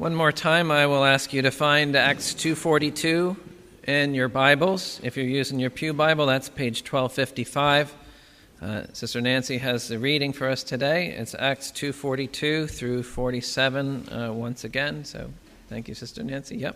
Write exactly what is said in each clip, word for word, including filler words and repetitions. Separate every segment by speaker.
Speaker 1: One more time, I will ask you to find Acts two forty-two in your Bibles. If you're using your Pew Bible, that's page twelve fifty-five. Uh, Sister Nancy has the reading for us today. It's Acts two forty-two through forty-seven uh, once again. So thank you, Sister Nancy. Yep.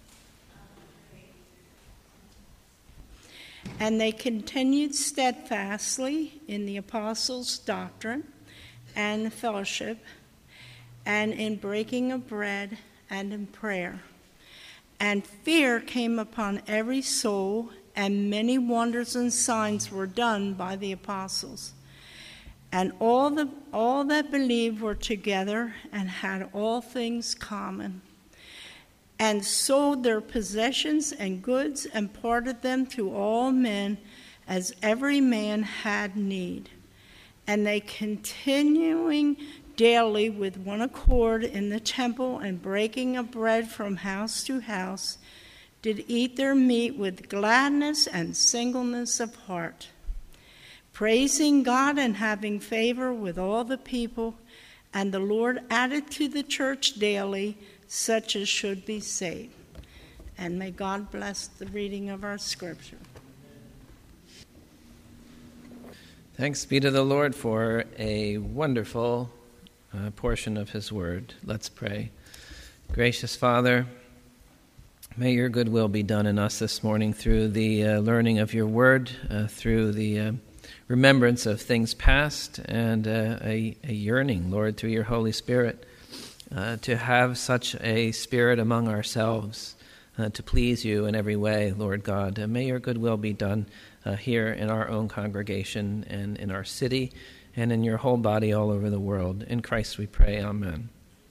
Speaker 2: And they continued steadfastly in the apostles' doctrine and fellowship, and in breaking of bread and in prayer. And fear came upon every soul, and many wonders and signs were done by the apostles. And all the all that believed were together and had all things common, and sold their possessions and goods and parted them to all men as every man had need. And they continuing daily with one accord in the temple and breaking of bread from house to house, did eat their meat with gladness and singleness of heart, praising God and having favor with all the people. And the Lord added to the church daily such as should be saved. And may God bless the reading of our scripture.
Speaker 1: Thanks be to the Lord for a wonderful uh, portion of his word. Let's pray. Gracious Father, may your good will be done in us this morning through the uh, learning of your word, uh, through the uh, remembrance of things past, and uh, a, a yearning, Lord, through your Holy Spirit, uh, to have such a spirit among ourselves, uh, to please you in every way, Lord God. Uh, may your good will be done uh, here in our own congregation and in our city and in your whole body all over the world. In Christ we pray, amen.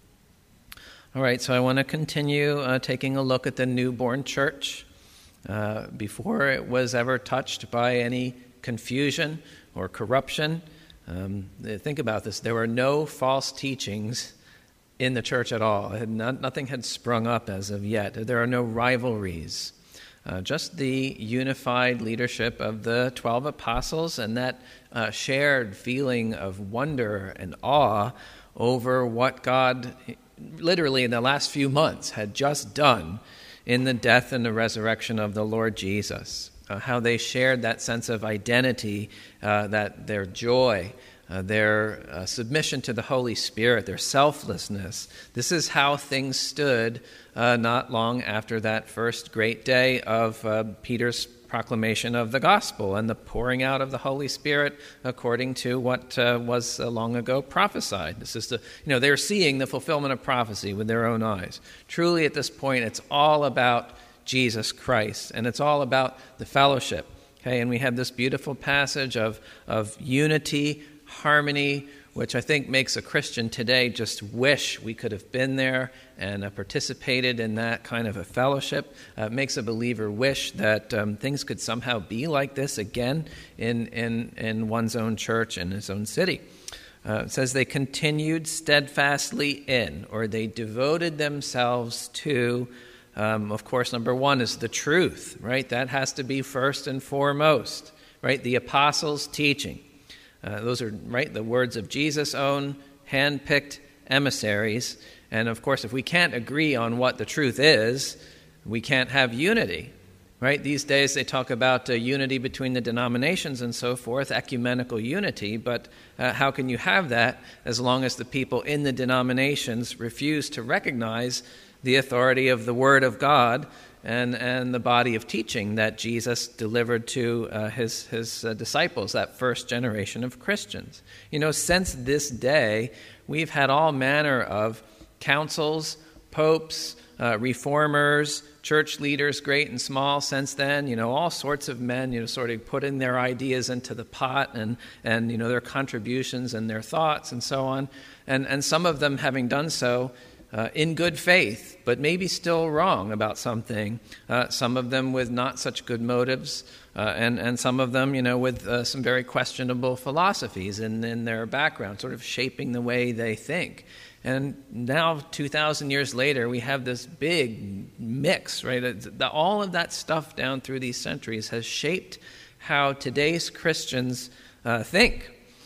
Speaker 1: All right, so I want to continue uh, taking a look at the newborn church uh, before it was ever touched by any confusion or corruption. Um, think about this. There were no false teachings in the church at all. It had not, nothing had sprung up as of yet. There are no rivalries. Uh, just the unified leadership of the twelve apostles and that uh, shared feeling of wonder and awe over what God, literally in the last few months, had just done in the death and the resurrection of the Lord Jesus. Uh, how they shared that sense of identity, uh, that their joy, uh, their uh, submission to the Holy Spirit, their selflessness. This is how things stood uh, not long after that first great day of uh, Peter's proclamation of the gospel and the pouring out of the Holy Spirit according to what uh, was uh, long ago prophesied. This is the, you know, they're seeing the fulfillment of prophecy with their own eyes. Truly, at this point, it's all about Jesus Christ, and it's all about the fellowship. Okay, and we have this beautiful passage of, of unity, harmony, which I think makes a Christian today just wish we could have been there and uh, participated in that kind of a fellowship. Uh, makes a believer wish that um, things could somehow be like this again in, in, in one's own church and his own city. Uh, it says they continued steadfastly in, or they devoted themselves to, um, of course, number one is the truth, right? That has to be first and foremost, right? The apostles' teaching. Uh, those are, right, the words of Jesus' own hand-picked emissaries. And, of course, if we can't agree on what the truth is, we can't have unity, right? These days they talk about uh, unity between the denominations and so forth, ecumenical unity, but uh, how can you have that as long as the people in the denominations refuse to recognize the authority of the Word of God and, and the body of teaching that Jesus delivered to uh, his, his uh, disciples, that first generation of Christians? You know, since this day, we've had all manner of councils, popes, uh, reformers, church leaders, great and small since then, you know, all sorts of men, you know, sort of putting their ideas into the pot and, and you know, their contributions and their thoughts and so on. And, and some of them having done so Uh, in good faith, but maybe still wrong about something. Uh, some of them with not such good motives, uh, and, and some of them, you know, with uh, some very questionable philosophies in, in their background, sort of shaping the way they think. And now, two thousand years later, we have this big mix, right? The, all of that stuff down through these centuries has shaped how today's Christians uh, think.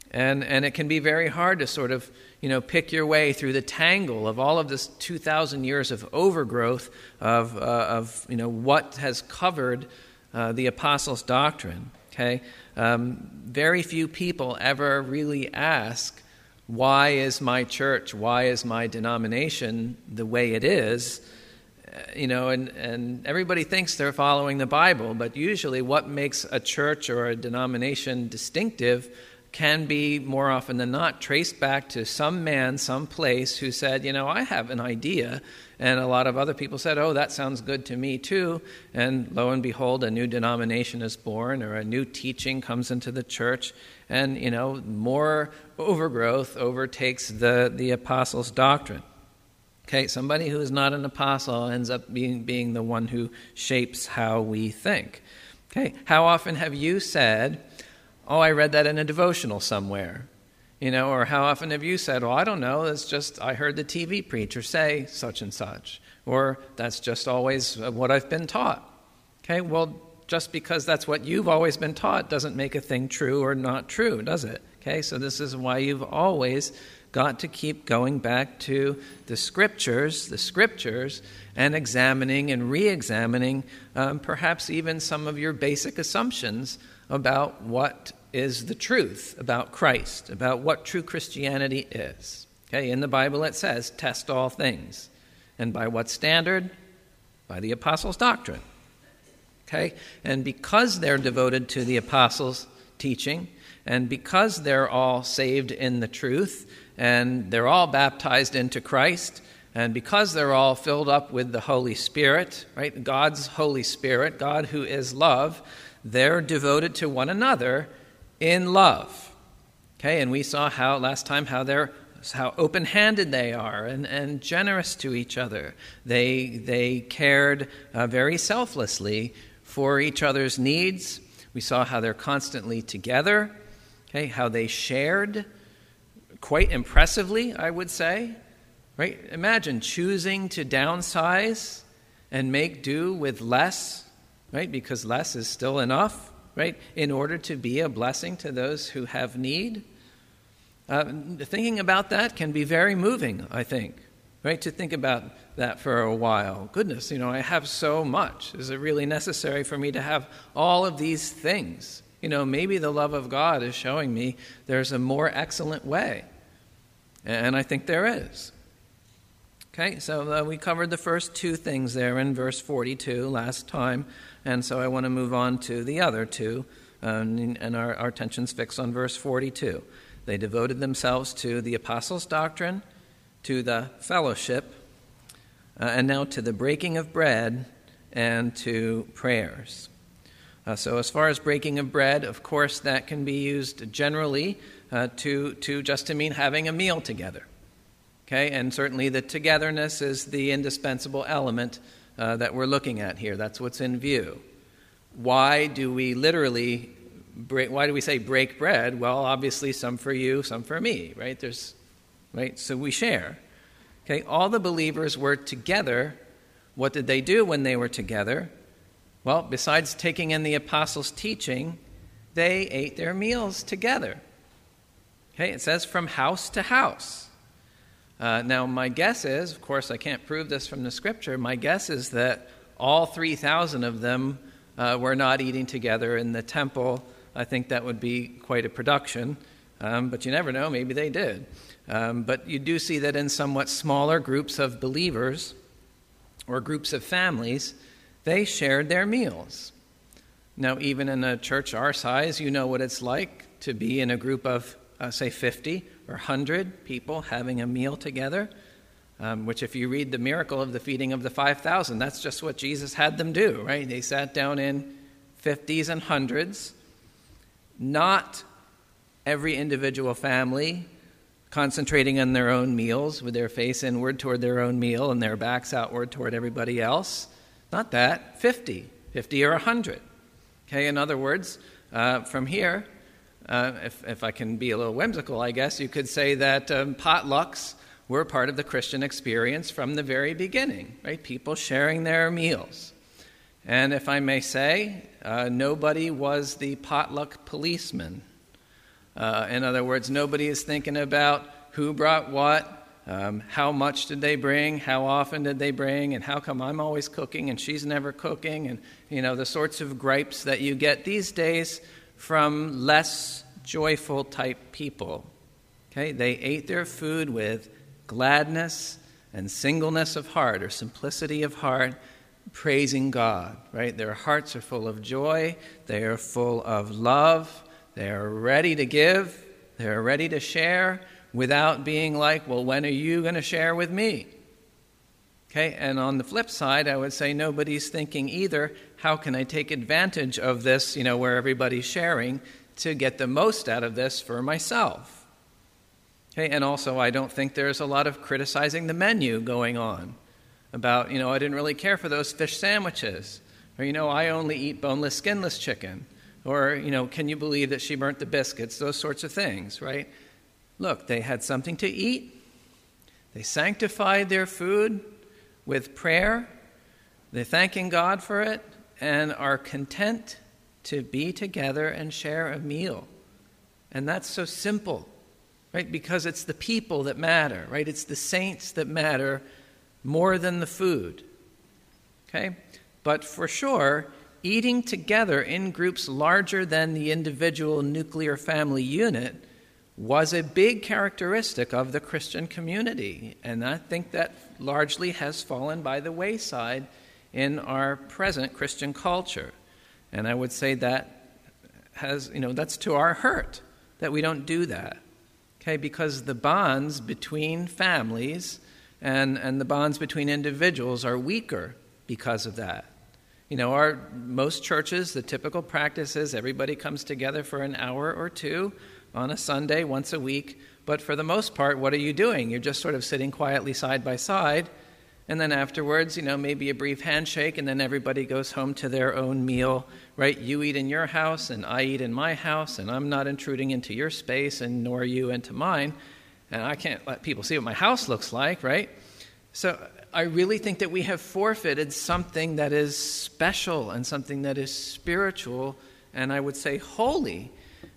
Speaker 1: And and it can be very hard to sort of, you know, pick your way through the tangle of all of this two thousand years of overgrowth of, uh, of you know, what has covered uh, the apostles' doctrine, okay? Um, very few people ever really ask, why is my church, why is my denomination the way it is? Uh, you know, and, and everybody thinks they're following the Bible, but usually what makes a church or a denomination distinctive can be, more often than not, traced back to some man, some place who said, you know, I have an idea. And a lot of other people said, oh, that sounds good to me too. And lo and behold, a new denomination is born, or a new teaching comes into the church. And, you know, more overgrowth overtakes the, the apostles' doctrine. Okay, somebody who is not an apostle ends up being, being the one who shapes how we think. Okay, how often have you said, oh, I read that in a devotional somewhere, you know, or how often have you said, well, I don't know, it's just I heard the T V preacher say such and such, or that's just always what I've been taught. Okay, well, just because that's what you've always been taught doesn't make a thing true or not true, does it? Okay, so this is why you've always got to keep going back to the scriptures, the scriptures, and examining and re-examining um, perhaps even some of your basic assumptions about what is the truth about Christ, about what true Christianity is. Okay, in the Bible it says, test all things. And by what standard? By the apostles' doctrine. Okay, and because they're devoted to the apostles' teaching, and because they're all saved in the truth, and they're all baptized into Christ, and because they're all filled up with the Holy Spirit, right, God's Holy Spirit, God who is love, they're devoted to one another in love. Okay, and we saw how last time how they're how open-handed they are and, and generous to each other. They they cared uh, very selflessly for each other's needs. We saw how they're constantly together. Okay, how they shared quite impressively, I would say. Right? Imagine choosing to downsize and make do with less. Right, because less is still enough, right, in order to be a blessing to those who have need. Uh, thinking about that can be very moving, I think, right, to think about that for a while. Goodness, you know, I have so much. Is it really necessary for me to have all of these things? You know, maybe the love of God is showing me there's a more excellent way, and I think there is. Okay, so uh, we covered the first two things there in verse forty-two last time, and so I want to move on to the other two, um, and our, our attention's fixed on verse forty-two. They devoted themselves to the apostles' doctrine, to the fellowship, uh, and now to the breaking of bread and to prayers. Uh, so as far as breaking of bread, of course, that can be used generally uh, to, to just to mean having a meal together. Okay, and certainly the togetherness is the indispensable element uh, that we're looking at here. That's what's in view. Why do we literally break, why do we say break bread? Well, obviously some for you, some for me, right? There's, right? So we share. Okay, all the believers were together. What did they do when they were together? Well, besides taking in the apostles' teaching, they ate their meals together. Okay, it says from house to house. Uh, now, my guess is, of course, I can't prove this from the scripture, my guess is that all three thousand of them uh, were not eating together in the temple. I think that would be quite a production, um, but you never know, maybe they did. Um, but you do see that in somewhat smaller groups of believers or groups of families, they shared their meals. Now, even in a church our size, you know what it's like to be in a group of, uh, say, fifty or one hundred people having a meal together, um, which if you read the miracle of the feeding of the five thousand, that's just what Jesus had them do, right? They sat down in fifties and hundreds, not every individual family concentrating on their own meals with their face inward toward their own meal and their backs outward toward everybody else. Not that, fifty, fifty or one hundred. Okay, in other words, uh, from here, Uh, if, if I can be a little whimsical, I guess you could say that um, potlucks were part of the Christian experience from the very beginning, right? People sharing their meals. And if I may say, uh, nobody was the potluck policeman. Uh, in other words, nobody is thinking about who brought what, um, how much did they bring, how often did they bring, and how come I'm always cooking and she's never cooking, and, you know, the sorts of gripes that you get these days from less joyful type people. Okay, they ate their food with gladness and singleness of heart, or simplicity of heart, praising God, right? Their hearts are full of joy, they are full of love, they are ready to give, they are ready to share without being like, well, when are you going to share with me? Okay, and on the flip side, I would say nobody's thinking either, how can I take advantage of this, you know, where everybody's sharing, to get the most out of this for myself. Okay, and also I don't think there's a lot of criticizing the menu going on about, you know, I didn't really care for those fish sandwiches, or, you know, I only eat boneless, skinless chicken, or, you know, can you believe that she burnt the biscuits, those sorts of things, right? Look, they had something to eat, they sanctified their food with prayer, they're thanking God for it, and are content to be together and share a meal. And that's so simple, right? Because it's the people that matter, right? It's the saints that matter more than the food, okay? But for sure, eating together in groups larger than the individual nuclear family unit was a big characteristic of the Christian community. And I think that largely has fallen by the wayside in our present Christian culture. And I would say that has, you know, that's to our hurt that we don't do that. Okay, because the bonds between families and, and the bonds between individuals are weaker because of that. You know, our most churches, the typical practice is everybody comes together for an hour or two on a Sunday once a week. But for the most part, what are you doing? You're just sort of sitting quietly side by side. And then afterwards, you know, maybe a brief handshake, and then everybody goes home to their own meal, right? You eat in your house, and I eat in my house, and I'm not intruding into your space, and nor you into mine. And I can't let people see what my house looks like, right? So I really think that we have forfeited something that is special and something that is spiritual, and I would say holy,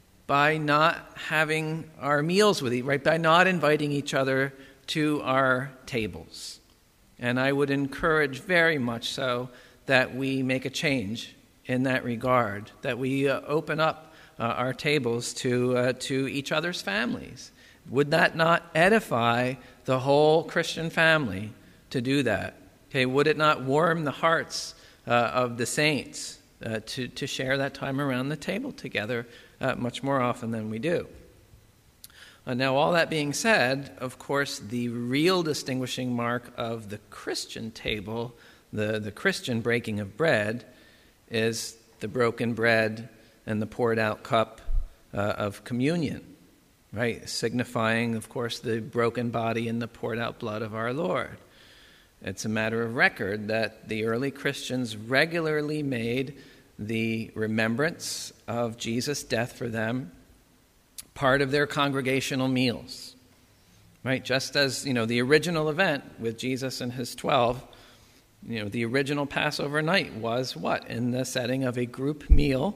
Speaker 1: by not having our meals with each, right? By not inviting each other to our tables. And I would encourage very much so that we make a change in that regard, that we uh, open up uh, our tables to uh, to each other's families. Would that not edify the whole Christian family to do that? Okay, would it not warm the hearts uh, of the saints uh, to, to share that time around the table together uh, much more often than we do? Uh, now, all that being said, of course, the real distinguishing mark of the Christian table, the, the Christian breaking of bread, is the broken bread and the poured out cup uh, of communion, right? Signifying, of course, the broken body and the poured out blood of our Lord. It's a matter of record that the early Christians regularly made the remembrance of Jesus' death for them part of their congregational meals, right? Just as, you know, the original event with Jesus and his twelve, you know, the original Passover night was what? In the setting of a group meal.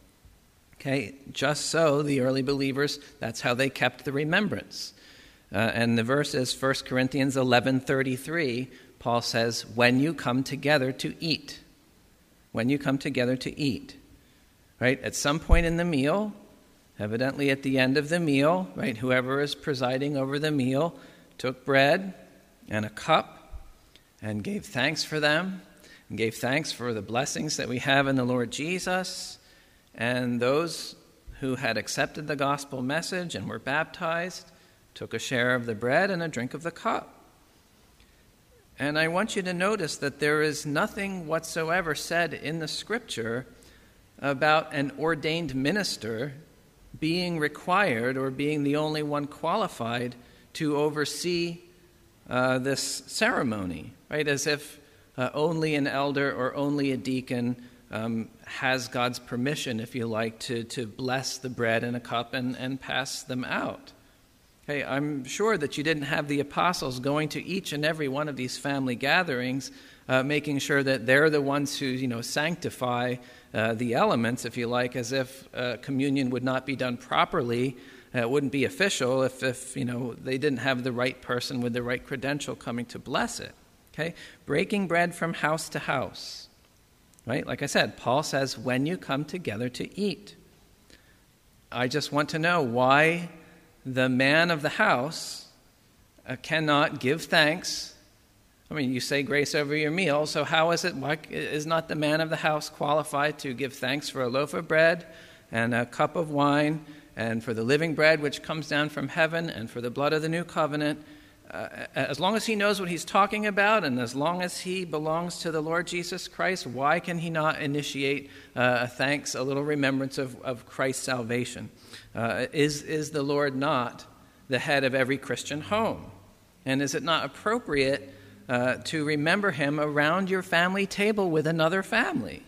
Speaker 1: Okay, just so the early believers, that's how they kept the remembrance. Uh, and the verse is First Corinthians eleven thirty-three. Paul says, when you come together to eat. When you come together to eat. Right? At some point in the meal, evidently at the end of the meal, right, whoever is presiding over the meal took bread and a cup and gave thanks for them, and gave thanks for the blessings that we have in the Lord Jesus. And those who had accepted the gospel message and were baptized took a share of the bread and a drink of the cup. And I want you to notice that there is nothing whatsoever said in the Scripture about an ordained minister being required or being the only one qualified to oversee uh, this ceremony, right? As if uh, only an elder or only a deacon um, has God's permission, if you like, to, to bless the bread in a cup and, and pass them out. Okay, I'm sure that you didn't have the apostles going to each and every one of these family gatherings, uh, making sure that they're the ones who, you know, sanctify uh, the elements, if you like, as if uh, communion would not be done properly. Uh, it wouldn't be official if, if, you know, they didn't have the right person with the right credential coming to bless it. Okay, breaking bread from house to house. Right, like I said, Paul says, when you come together to eat. I just want to know why the man of the house uh, cannot give thanks. I mean, you say grace over your meal, so how is it, why is not the man of the house qualified to give thanks for a loaf of bread and a cup of wine and for the living bread which comes down from heaven and for the blood of the new covenant? Uh, as long as he knows what he's talking about and as long as he belongs to the Lord Jesus Christ, why can he not initiate uh, a thanks, a little remembrance of, of Christ's salvation? Uh, is, is the Lord not the head of every Christian home? And is it not appropriate uh, to remember him around your family table with another family?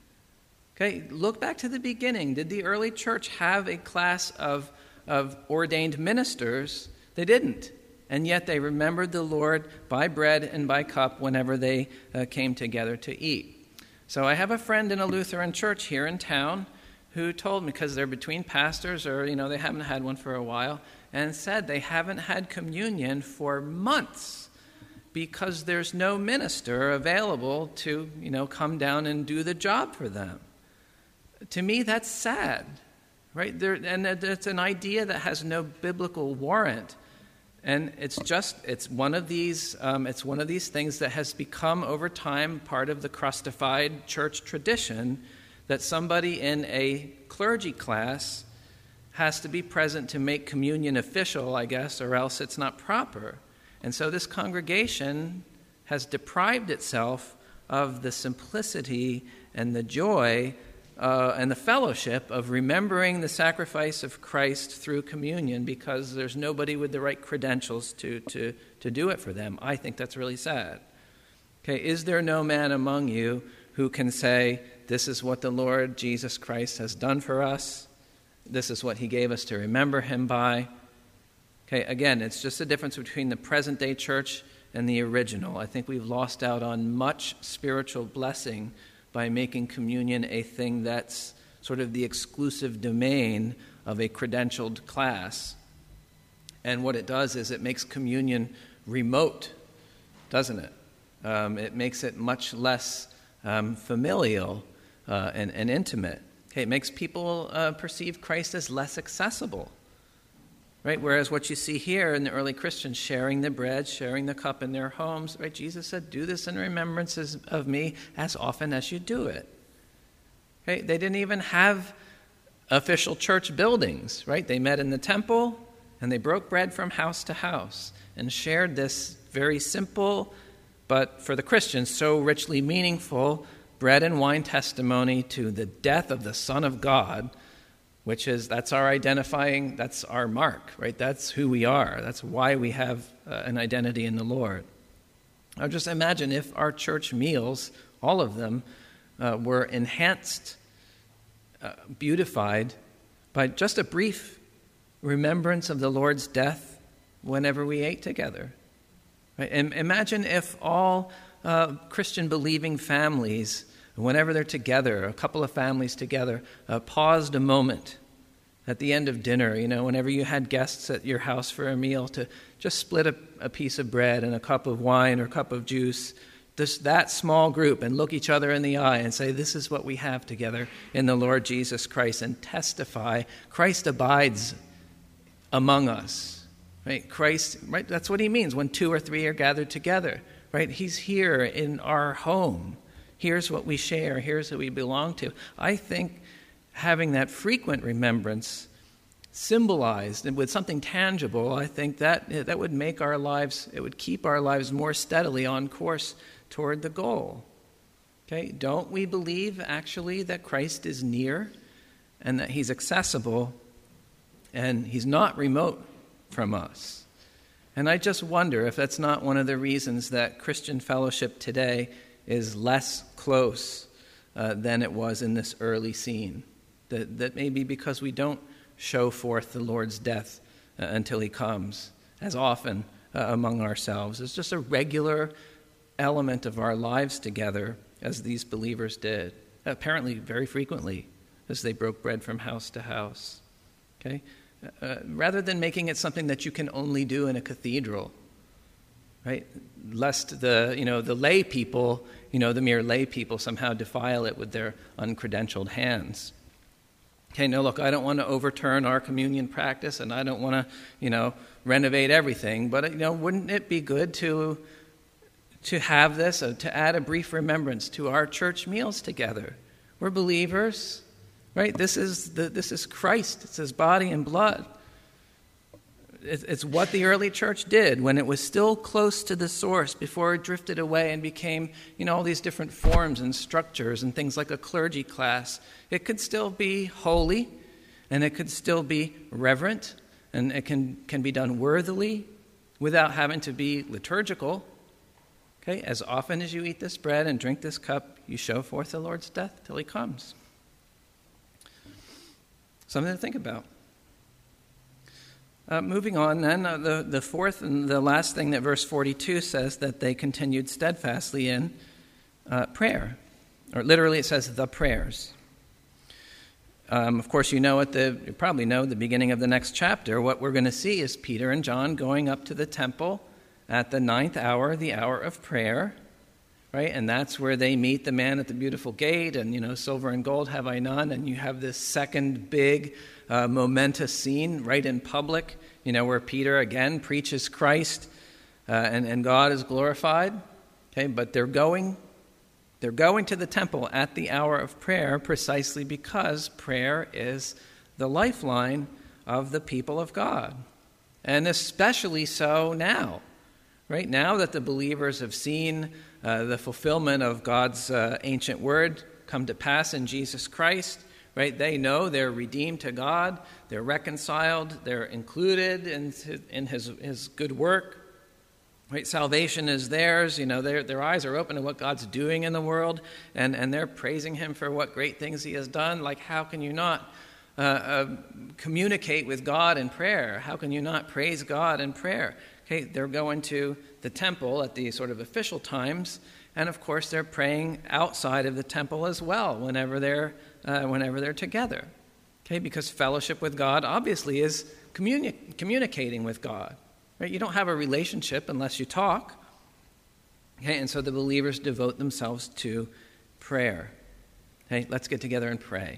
Speaker 1: Okay, look back to the beginning. Did the early church have a class of, of ordained ministers? They didn't. And yet they remembered the Lord by bread and by cup whenever they uh, came together to eat. So I have a friend in a Lutheran church here in town who told me, because they're between pastors or, you know, they haven't had one for a while, and said they haven't had communion for months because there's no minister available to, you know, come down and do the job for them. To me, that's sad, right? There, and it's an idea that has no biblical warrant. And it's just, it's one of these, um, it's one of these things that has become over time part of the crustified church tradition that somebody in a clergy class has to be present to make communion official, I guess, or else it's not proper. And so this congregation has deprived itself of the simplicity and the joy Uh, and the fellowship of remembering the sacrifice of Christ through communion because there's nobody with the right credentials to, to, to do it for them. I think that's really sad. Okay, is there no man among you who can say, this is what the Lord Jesus Christ has done for us? This is what he gave us to remember him by? Okay, again, it's just the difference between the present-day church and the original. I think we've lost out on much spiritual blessing by making communion a thing that's sort of the exclusive domain of a credentialed class. And what it does is it makes communion remote, doesn't it? Um, it makes it much less um, familial uh, and, and intimate. Okay, it makes people uh, perceive Christ as less accessible. Right? Whereas what you see here in the early Christians, sharing the bread, sharing the cup in their homes, right? Jesus said, do this in remembrance of me as often as you do it. Okay? They didn't even have official church buildings, right? They met in the temple and they broke bread from house to house and shared this very simple, but for the Christians, so richly meaningful bread and wine testimony to the death of the Son of God, which is, that's our identifying, that's our mark, right? That's who we are. That's why we have uh, an identity in the Lord. Now just imagine if our church meals, all of them, uh, were enhanced, uh, beautified by just a brief remembrance of the Lord's death whenever we ate together. Right? And imagine if all uh, Christian believing families, whenever they're together, a couple of families together, uh, paused a moment at the end of dinner, you know, whenever you had guests at your house for a meal, to just split a, a piece of bread and a cup of wine or a cup of juice, this, that small group, and look each other in the eye and say, this is what we have together in the Lord Jesus Christ, and testify Christ abides among us. Right? Christ, right? That's what he means when two or three are gathered together. Right? He's here in our home. Here's what we share. Here's who we belong to. I think having that frequent remembrance symbolized and with something tangible, I think that that would make our lives, it would keep our lives more steadily on course toward the goal. Okay? Don't we believe actually that Christ is near and that he's accessible and he's not remote from us? And I just wonder if that's not one of the reasons that Christian fellowship today is less close uh, than it was in this early scene. That, that maybe because we don't show forth the Lord's death uh, until he comes, as often uh, among ourselves. It's just a regular element of our lives together, as these believers did, apparently very frequently, as they broke bread from house to house. Okay, uh, rather than making it something that you can only do in a cathedral, right? Lest the you know the lay people, you know the mere lay people, somehow defile it with their uncredentialed hands. Okay, no, look, I don't want to overturn our communion practice, and I don't want to, you know, renovate everything. But you know, wouldn't it be good to to have this, uh, to add a brief remembrance to our church meals together? We're believers, right? This is the this is Christ. It's his body and blood. It's, it's what the early church did when it was still close to the source, before it drifted away and became, you know, all these different forms and structures and things like a clergy class. It could still be holy, and it could still be reverent, and it can, can be done worthily without having to be liturgical. Okay, as often as you eat this bread and drink this cup, you show forth the Lord's death till he comes. Something to think about. Uh, moving on then, uh, the, the fourth and the last thing that verse forty-two says, that they continued steadfastly in uh, prayer. Or literally it says the prayers. Um, of course, you know at the you probably know at the beginning of the next chapter, what we're going to see is Peter and John going up to the temple at the ninth hour, the hour of prayer, right? And that's where they meet the man at the beautiful gate, and, you know, silver and gold have I none, and you have this second big uh, momentous scene right in public, you know, where Peter again preaches Christ, uh, and, and God is glorified, okay? But they're going, they're going to the temple at the hour of prayer precisely because prayer is the lifeline of the people of God, and especially so now. Right now that the believers have seen uh, the fulfillment of God's uh, ancient word come to pass in Jesus Christ, right? They know they're redeemed to God, they're reconciled, they're included in, in his, his good work, right? Salvation is theirs. You know, their, their eyes are open to what God's doing in the world, and, and they're praising him for what great things he has done. Like, how can you not uh, uh, communicate with God in prayer? How can you not praise God in prayer? Okay, they're going to the temple at the sort of official times, and of course they're praying outside of the temple as well whenever they're uh, whenever they're together. Okay, because fellowship with God obviously is communi- communicating with God. Right? You don't have a relationship unless you talk. Okay, and so the believers devote themselves to prayer. Okay, let's get together and pray.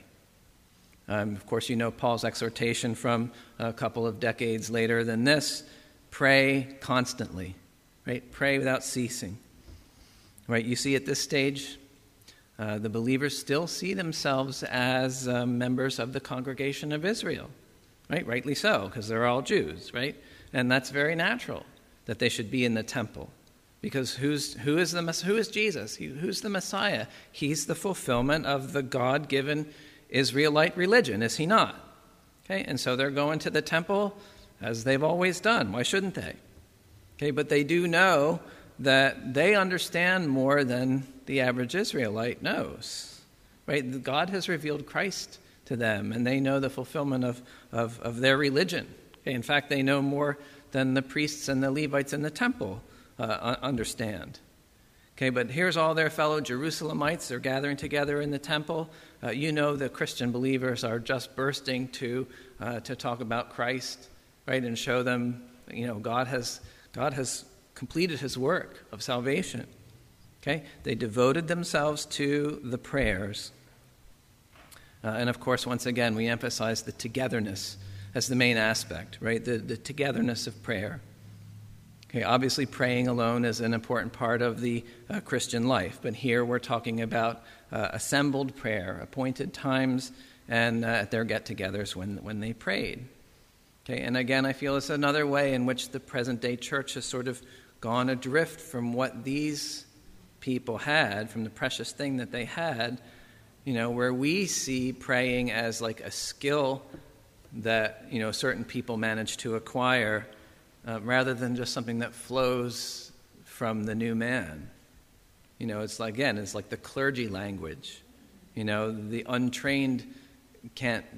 Speaker 1: Um, of course, you know Paul's exhortation from a couple of decades later than this. Pray constantly, right? Pray without ceasing, right? You see at this stage, uh, the believers still see themselves as uh, members of the congregation of Israel, right? Rightly so, because they're all Jews, right? And that's very natural that they should be in the temple, because who's who is the who is Jesus? He, who's the Messiah? He's the fulfillment of the God-given Israelite religion, is he not? Okay, and so they're going to the temple as they've always done. Why shouldn't they? Okay, but they do know that they understand more than the average Israelite knows. Right? God has revealed Christ to them, and they know the fulfillment of, of, of their religion. Okay, in fact, they know more than the priests and the Levites in the temple uh, understand. Okay, but here's all their fellow Jerusalemites. They're gathering together in the temple. Uh, you know the Christian believers are just bursting to uh, to talk about Christ, right, and show them, you know, God has God has completed his work of salvation. Okay, they devoted themselves to the prayers, uh, and of course, once again, we emphasize the togetherness as the main aspect, right? The the togetherness of prayer. Okay, obviously, praying alone is an important part of the uh, Christian life, but here we're talking about uh, assembled prayer, appointed times, and uh, at their get-togethers when when they prayed. Okay, and again, I feel it's another way in which the present-day church has sort of gone adrift from what these people had, from the precious thing that they had, you know, where we see praying as like a skill that, you know, certain people manage to acquire, uh, rather than just something that flows from the new man. You know, it's like, again, it's like the clergy language. You know, the untrained can't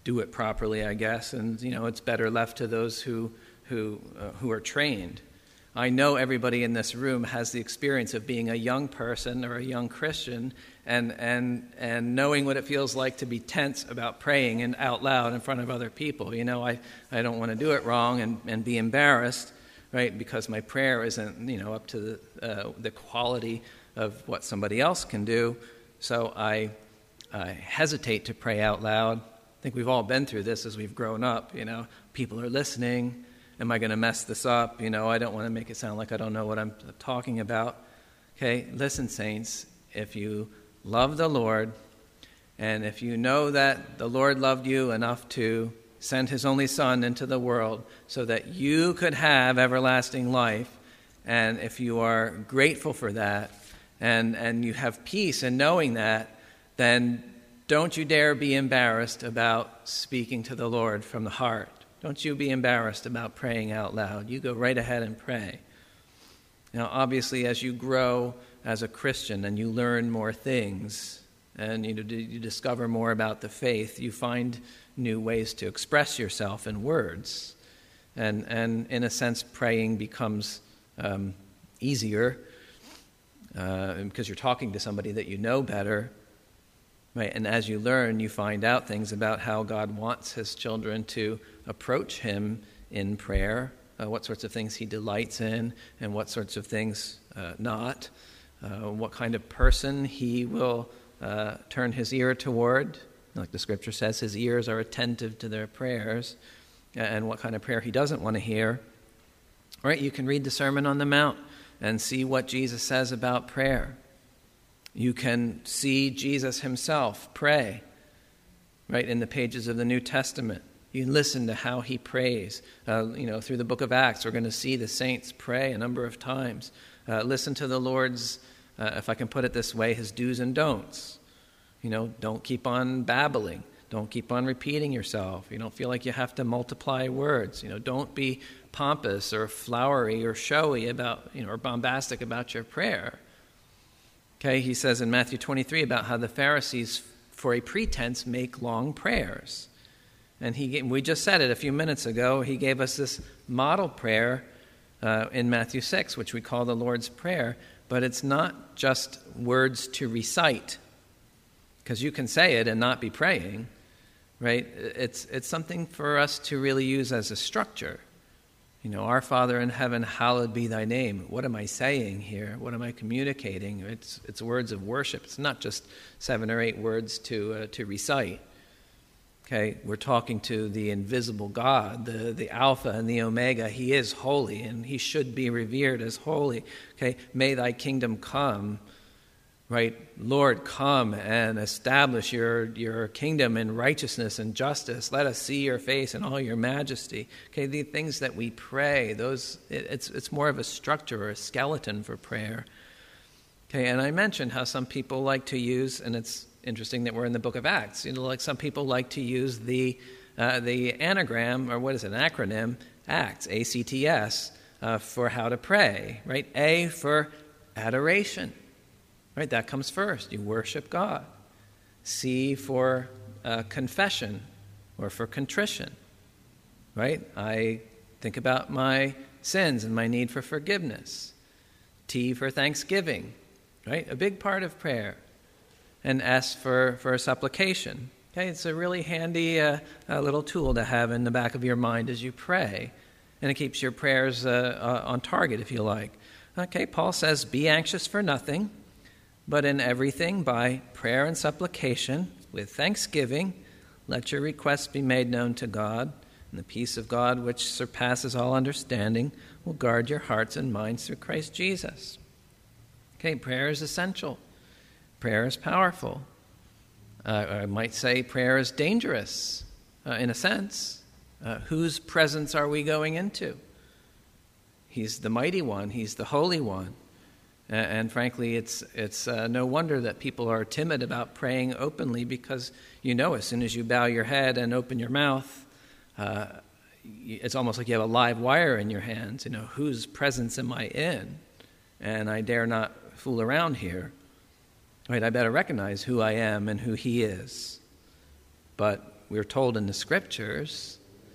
Speaker 1: do it properly, I guess. And, you know, it's better left to those who who uh, who are trained. I know everybody in this room has the experience of being a young person or a young Christian and and and knowing what it feels like to be tense about praying and out loud in front of other people. You know, I, I don't want to do it wrong and, and be embarrassed, right, because my prayer isn't, you know, up to the, uh, the quality of what somebody else can do. So I, I hesitate to pray out loud. I think we've all been through this as we've grown up, you know. People are listening. Am I going to mess this up? You know, I don't want to make it sound like I don't know what I'm talking about. Okay, listen, saints, if you love the Lord, and if you know that the Lord loved you enough to send his only Son into the world so that you could have everlasting life, and if you are grateful for that, and, and you have peace in knowing that, then don't you dare be embarrassed about speaking to the Lord from the heart. Don't you be embarrassed about praying out loud. You go right ahead and pray. Now, obviously, as you grow as a Christian and you learn more things and you, you discover more about the faith, you find new ways to express yourself in words. And, and in a sense, praying becomes um, easier uh, because you're talking to somebody that you know better. Right? And as you learn, you find out things about how God wants his children to approach him in prayer, uh, what sorts of things he delights in, and what sorts of things uh, not, uh, what kind of person he will uh, turn his ear toward. Like the scripture says, his ears are attentive to their prayers, and what kind of prayer he doesn't want to hear. All right, you can read the Sermon on the Mount and see what Jesus says about prayer. You can see Jesus himself pray, right, in the pages of the New Testament. You can listen to how he prays. Uh, you know, through the book of Acts, we're going to see the saints pray a number of times. Uh, listen to the Lord's, uh, if I can put it this way, his do's and don'ts. You know, don't keep on babbling. Don't keep on repeating yourself. You don't feel like you have to multiply words. You know, don't be pompous or flowery or showy about, you know, or bombastic about your prayer. Okay, he says in Matthew twenty-three about how the Pharisees, for a pretense, make long prayers. And he, we just said it a few minutes ago. He gave us this model prayer uh, in Matthew six, which we call the Lord's Prayer. But it's not just words to recite, because you can say it and not be praying, right? It's, it's something for us to really use as a structure. You know, our Father in heaven, hallowed be thy name. What am I saying here? What am I communicating? It's it's words of worship. It's not just seven or eight words to uh, to recite. Okay, we're talking to the invisible God, the, the Alpha and the Omega. He is holy, and he should be revered as holy. Okay, may thy kingdom come. Right, Lord, come and establish your, your kingdom in righteousness and justice. Let us see your face in all your majesty. Okay, the things that we pray, those it, it's it's more of a structure or a skeleton for prayer. Okay, and I mentioned how some people like to use, and it's interesting that we're in the book of Acts. You know, like some people like to use the uh, the anagram, or what is it, an acronym, ACTS, A C T S, uh, for how to pray. Right, A for adoration. Right, that comes first. You worship God. C for uh, confession or for contrition. Right? I think about my sins and my need for forgiveness. T for thanksgiving. Right? A big part of prayer. And S for, for supplication. Okay, it's a really handy uh, uh, little tool to have in the back of your mind as you pray. And it keeps your prayers uh, uh, on target, if you like. Okay, Paul says, be anxious for nothing, but in everything, by prayer and supplication, with thanksgiving, let your requests be made known to God, and the peace of God, which surpasses all understanding, will guard your hearts and minds through Christ Jesus. Okay, prayer is essential. Prayer is powerful. Uh, I might say prayer is dangerous, uh, in a sense. Uh, whose presence are we going into? He's the mighty one. He's the holy one. And frankly, it's it's uh, no wonder that people are timid about praying openly, because, you know, as soon as you bow your head and open your mouth, uh, it's almost like you have a live wire in your hands. You know, whose presence am I in? And I dare not fool around here. Right? I better recognize who I am and who he is. But we're told in the scriptures,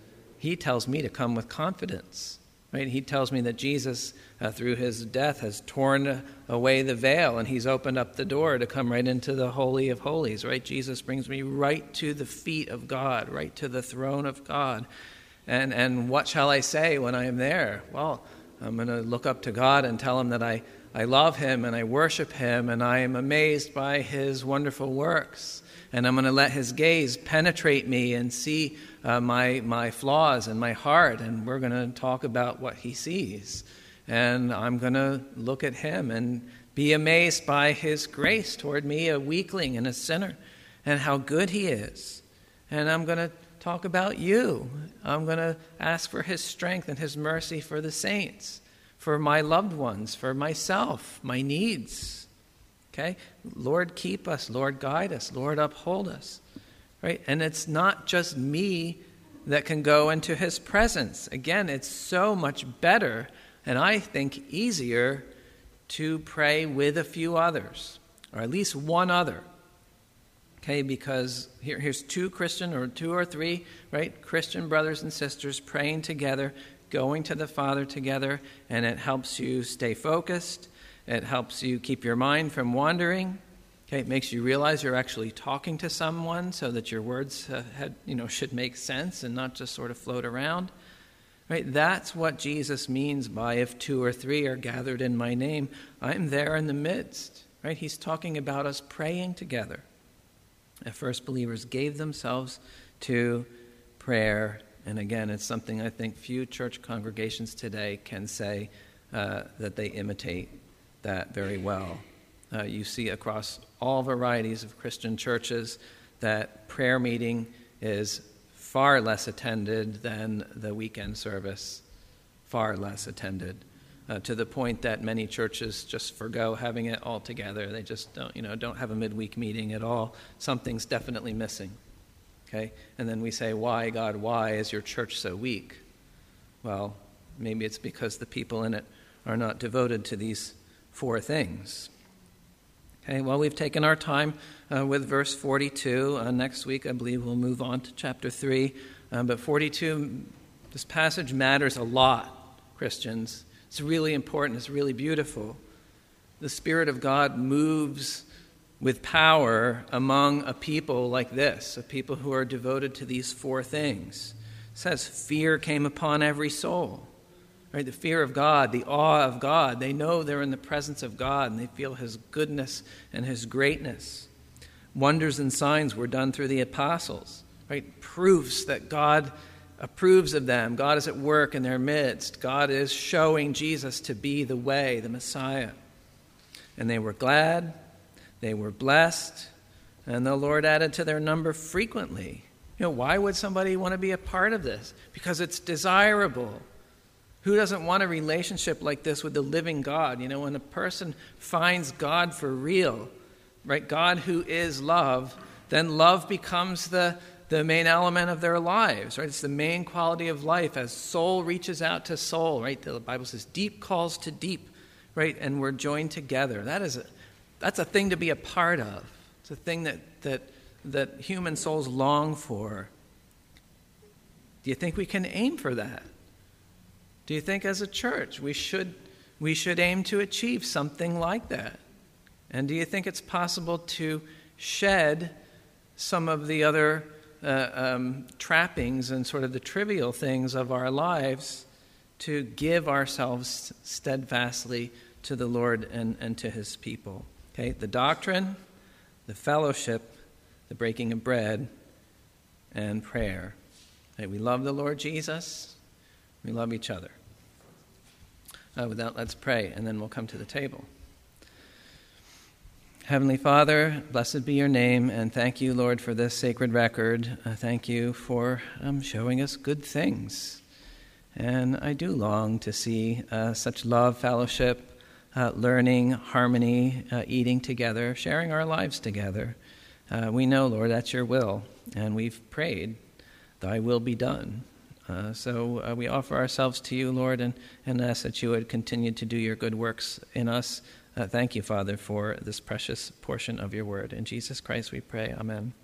Speaker 1: he tells me to come with confidence. Right? He tells me that Jesus, uh, through his death, has torn away the veil, and he's opened up the door to come right into the Holy of Holies. Right? Jesus brings me right to the feet of God, right to the throne of God. And and what shall I say when I am there? Well, I'm going to look up to God and tell him that I, I love him and I worship him and I am amazed by his wonderful works. And I'm going to let his gaze penetrate me and see uh, my my flaws and my heart. And we're going to talk about what he sees. And I'm going to look at him and be amazed by his grace toward me, a weakling and a sinner, and how good he is. And I'm going to talk about you. I'm going to ask for his strength and his mercy for the saints, for my loved ones, for myself, my needs. Okay? Lord, keep us. Lord, guide us. Lord, uphold us. Right? And it's not just me that can go into his presence. Again, it's so much better, and I think easier, to pray with a few others, or at least one other. Okay, because here, here's two Christian or two or three, right, Christian brothers and sisters praying together, going to the Father together, and it helps you stay focused. It helps you keep your mind from wandering. Okay, it makes you realize you're actually talking to someone, so that your words uh, had, you know, should make sense and not just sort of float around. Right? That's what Jesus means by if two or three are gathered in my name, I'm there in the midst. Right? He's talking about us praying together. The first believers gave themselves to prayer. And again, it's something I think few church congregations today can say uh, that they imitate that very well. Uh, you see across all varieties of Christian churches that prayer meeting is far less attended than the weekend service, far less attended, uh, to the point that many churches just forgo having it all together. They just don't, you know, don't have a midweek meeting at all. Something's definitely missing. Okay? And then we say, why, God, why is your church so weak? Well, maybe it's because the people in it are not devoted to these four things. Okay, well, we've taken our time uh, with verse forty-two. Uh, next week, I believe, we'll move on to chapter three. Uh, but forty-two, this passage matters a lot, Christians. It's really important. It's really beautiful. The Spirit of God moves with power among a people like this, a people who are devoted to these four things. It says, fear came upon every soul. Right, the fear of God, the awe of God. They know they're in the presence of God, and they feel his goodness and his greatness. Wonders and signs were done through the apostles. Right, proofs that God approves of them. God is at work in their midst. God is showing Jesus to be the way, the Messiah. And they were glad, they were blessed, and the Lord added to their number frequently. You know, why would somebody want to be a part of this? Because it's desirable. Who doesn't want a relationship like this with the living God? You know, when a person finds God for real, right, God who is love, then love becomes the, the main element of their lives, right? It's the main quality of life as soul reaches out to soul, right? The Bible says deep calls to deep, right? And we're joined together. That is a, that's a thing to be a part of. It's a thing that, that, that human souls long for. Do you think we can aim for that? Do you think as a church we should we should aim to achieve something like that? And do you think it's possible to shed some of the other uh, um, trappings and sort of the trivial things of our lives to give ourselves steadfastly to the Lord and, and to his people? Okay, the doctrine, the fellowship, the breaking of bread, and prayer. Okay, we love the Lord Jesus. We love each other. Uh, with that, let's pray, and then we'll come to the table. Heavenly Father, blessed be your name, and thank you, Lord, for this sacred record. Uh, thank you for um, showing us good things. And I do long to see uh, such love, fellowship, uh, learning, harmony, uh, eating together, sharing our lives together. Uh, we know, Lord, that's your will, and we've prayed, thy will be done. Uh, so uh, we offer ourselves to you, Lord, and, and ask that you would continue to do your good works in us. Uh, thank you, Father, for this precious portion of your word. In Jesus Christ we pray. Amen.